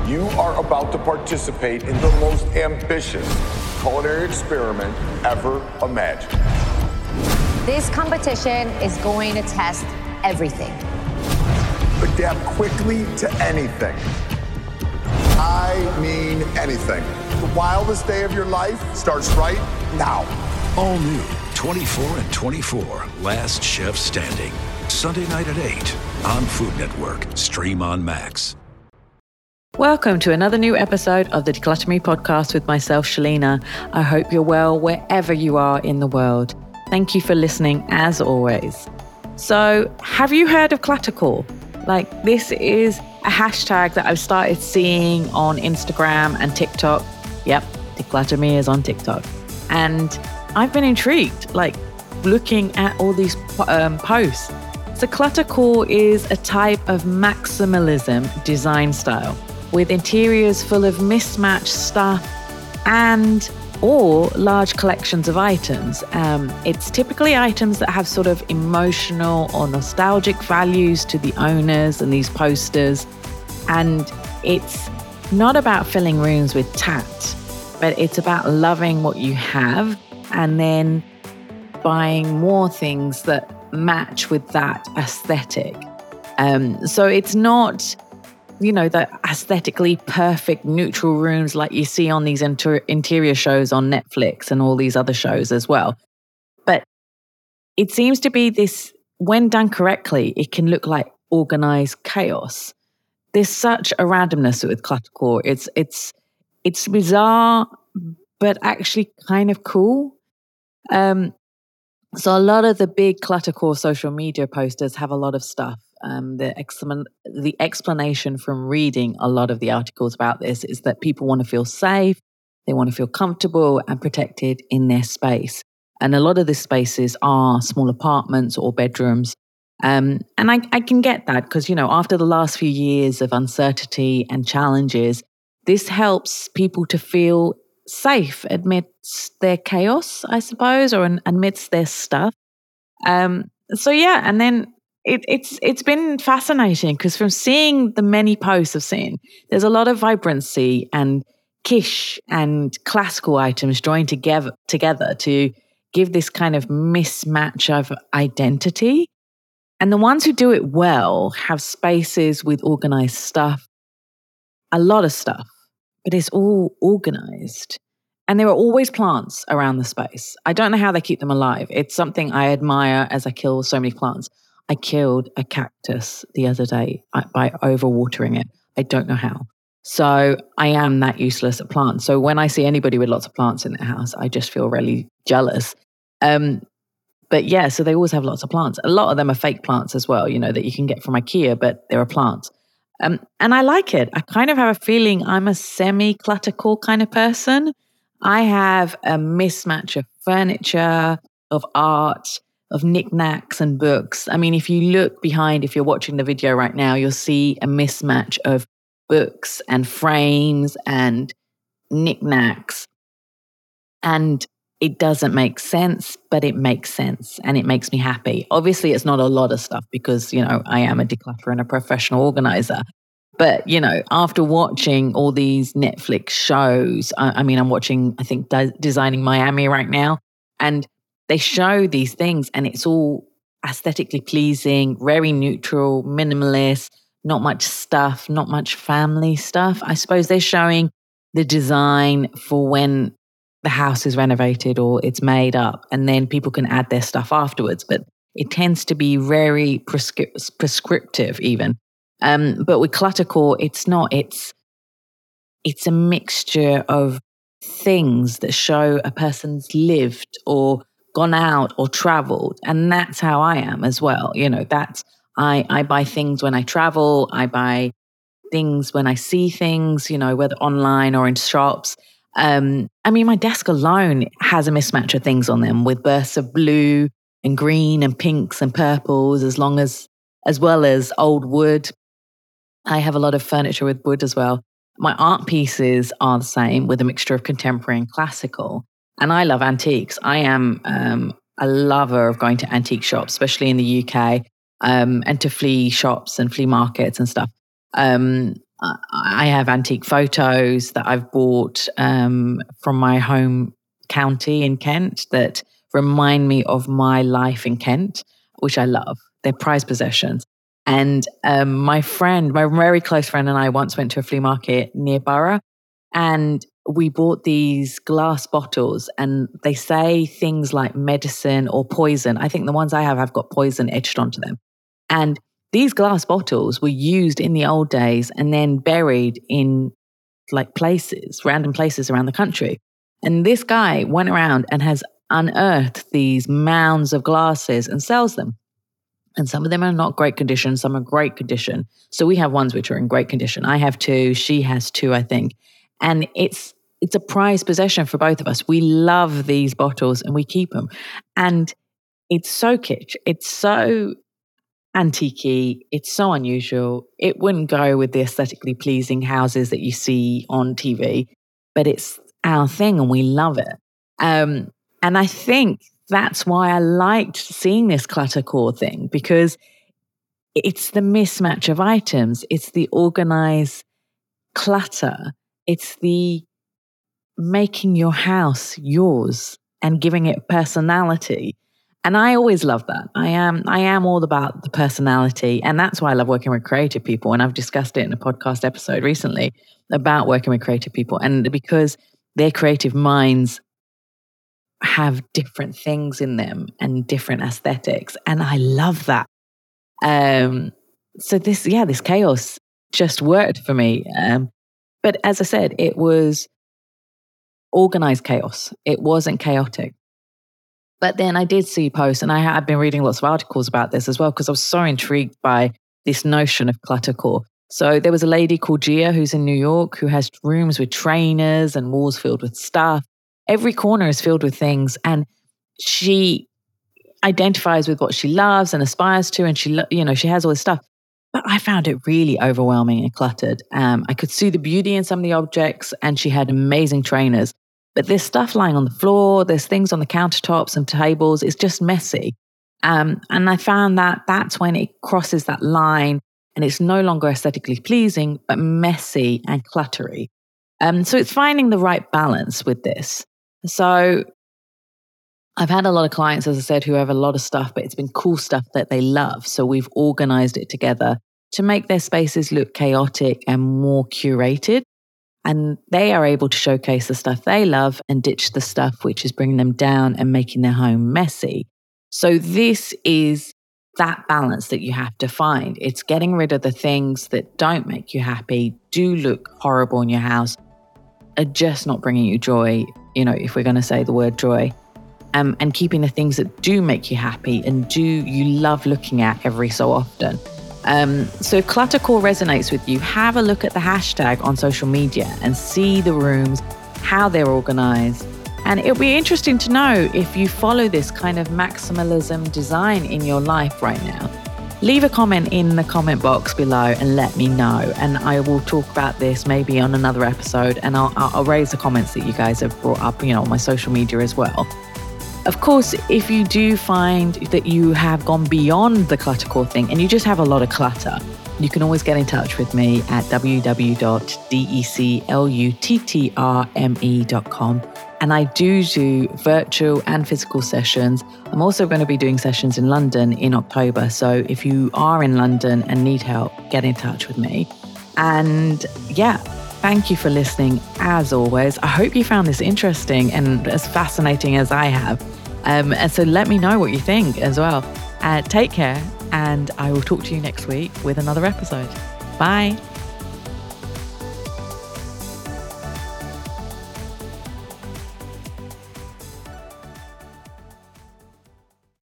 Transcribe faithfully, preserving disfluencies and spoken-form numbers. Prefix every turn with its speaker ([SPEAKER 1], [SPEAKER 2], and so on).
[SPEAKER 1] You are about to participate in the most ambitious culinary experiment ever imagined.
[SPEAKER 2] This competition is going to test everything.
[SPEAKER 1] Adapt quickly to anything. I mean anything. The wildest day of your life starts right now.
[SPEAKER 3] All new twenty-four and twenty-four, Last Chef Standing. Sunday night at eight on Food Network. Stream on Max.
[SPEAKER 4] Welcome to another new episode of the Declutter Me podcast with myself, Shalina. I hope you're well wherever you are in the world. Thank you for listening as always. So, have you heard of Cluttercore? Like, this is a hashtag that I've started seeing on Instagram and TikTok. Yep, Declutter Me is on TikTok. And I've been intrigued, like looking at all these um, posts. So Cluttercore is a type of maximalism design style with interiors full of mismatched stuff and or large collections of items. Um, it's typically items that have sort of emotional or nostalgic values to the owners and these posters. And it's not about filling rooms with tat, but it's about loving what you have and then buying more things that match with that aesthetic. Um, so it's not, you know, the aesthetically perfect neutral rooms like you see on these inter- interior shows on Netflix and all these other shows as well. But it seems to be this, when done correctly, it can look like organized chaos. There's such a randomness with Cluttercore. It's it's it's bizarre, but actually kind of cool. Um, so a lot of the big Cluttercore social media posters have a lot of stuff. Um, the, exam- the explanation from reading a lot of the articles about this is that people want to feel safe, they want to feel comfortable and protected in their space. And a lot of the spaces are small apartments or bedrooms. Um, and I, I can get that because, you know, after the last few years of uncertainty and challenges, this helps people to feel safe amidst their chaos, I suppose, or in, amidst their stuff. Um, so, yeah, and then It, it's it's been fascinating because from seeing the many posts I've seen, there's a lot of vibrancy and quiche and classical items joined together together to give this kind of mismatch of identity. And the ones who do it well have spaces with organized stuff, a lot of stuff, but it's all organized. And there are always plants around the space. I don't know how they keep them alive. It's something I admire as I kill so many plants. I killed a cactus the other day by overwatering it. I don't know how. So I am that useless at plants. So when I see anybody with lots of plants in their house, I just feel really jealous. Um, but yeah, so they always have lots of plants. A lot of them are fake plants as well, you know, that you can get from IKEA, but there are plants. Um, and I like it. I kind of have a feeling I'm a semi-cluttercore kind of person. I have a mismatch of furniture, of art, of knickknacks and books. I mean, if you look behind, if you're watching the video right now, you'll see a mismatch of books and frames and knickknacks. And it doesn't make sense, but it makes sense and it makes me happy. Obviously, it's not a lot of stuff because, you know, I am a declutterer and a professional organizer. But, you know, after watching all these Netflix shows, I, I mean, I'm watching, I think, De- Designing Miami right now, and they show these things and it's all aesthetically pleasing, very neutral, minimalist, not much stuff, not much family stuff. I suppose they're showing the design for when the house is renovated or it's made up and then people can add their stuff afterwards. But it tends to be very prescri- prescriptive even. Um, but with Cluttercore, it's not. It's it's a mixture of things that show a person's lived or gone out or traveled. And that's how I am as well. You know, that's, I, I buy things when I travel. I buy things when I see things, you know, whether online or in shops. Um, I mean, my desk alone has a mismatch of things on them with bursts of blue and green and pinks and purples, as long as, as well as old wood. I have a lot of furniture with wood as well. My art pieces are the same with a mixture of contemporary and classical. And I love antiques. I am um, a lover of going to antique shops, especially in the U K, um, and to flea shops and flea markets and stuff. Um, Uh, I have antique photos that I've bought um, from my home county in Kent that remind me of my life in Kent, which I love. They're prized possessions. And um, my friend, my very close friend and I once went to a flea market near Borough, and we bought these glass bottles, and they say things like medicine or poison. I think the ones I have have got poison etched onto them. And these glass bottles were used in the old days and then buried in like places, random places around the country. And this guy went around and has unearthed these mounds of glasses and sells them. And some of them are not great condition, some are great condition. So we have ones which are in great condition. I have two, she has two, I think. And it's it's a prized possession for both of us. We love these bottles and we keep them. And it's so kitsch. It's so antique-y. It's so unusual. It wouldn't go with the aesthetically pleasing houses that you see on T V, but it's our thing and we love it. Um, and I think that's why I liked seeing this cluttercore thing, because it's the mismatch of items. It's the organized clutter. It's the making your house yours and giving it personality. And I always love that. I am I am all about the personality. And that's why I love working with creative people. And I've discussed it in a podcast episode recently about working with creative people. And because their creative minds have different things in them and different aesthetics. And I love that. Um, so this, yeah, this chaos just worked for me. Um, but as I said, it was organized chaos. It wasn't chaotic. But then I did see posts, and I have been reading lots of articles about this as well, because I was so intrigued by this notion of cluttercore. So there was a lady called Gia who's in New York who has rooms with trainers and walls filled with stuff. Every corner is filled with things, and she identifies with what she loves and aspires to, and she, lo- you know, she has all this stuff. But I found it really overwhelming and cluttered. Um, I could see the beauty in some of the objects, and she had amazing trainers. But there's stuff lying on the floor, there's things on the countertops and tables. It's just messy. Um, and I found that that's when it crosses that line, and it's no longer aesthetically pleasing, but messy and cluttery. Um, so it's finding the right balance with this. So I've had a lot of clients, as I said, who have a lot of stuff, but it's been cool stuff that they love. So we've organized it together to make their spaces look chaotic and more curated. And they are able to showcase the stuff they love and ditch the stuff which is bringing them down and making their home messy. So this is that balance that you have to find. It's getting rid of the things that don't make you happy, do look horrible in your house, are just not bringing you joy, you know, if we're going to say the word joy, um, and keeping the things that do make you happy and do you love looking at every so often. Um, so if cluttercore resonates with you, have a look at the hashtag on social media and see the rooms, how they're organized. And it'll be interesting to know if you follow this kind of maximalism design in your life right now. Leave a comment in the comment box below and let me know. And I will talk about this maybe on another episode, and I'll, I'll raise the comments that you guys have brought up, you know, on my social media as well. Of course, if you do find that you have gone beyond the cluttercore thing and you just have a lot of clutter, you can always get in touch with me at w w w dot decluttrme dot com. And I do do virtual and physical sessions. I'm also going to be doing sessions in London in October. So if you are in London and need help, get in touch with me. And yeah, thank you for listening as always. I hope you found this interesting and as fascinating as I have. Um, and so let me know what you think as well. Uh, take care, and I will talk to you next week with another episode. Bye.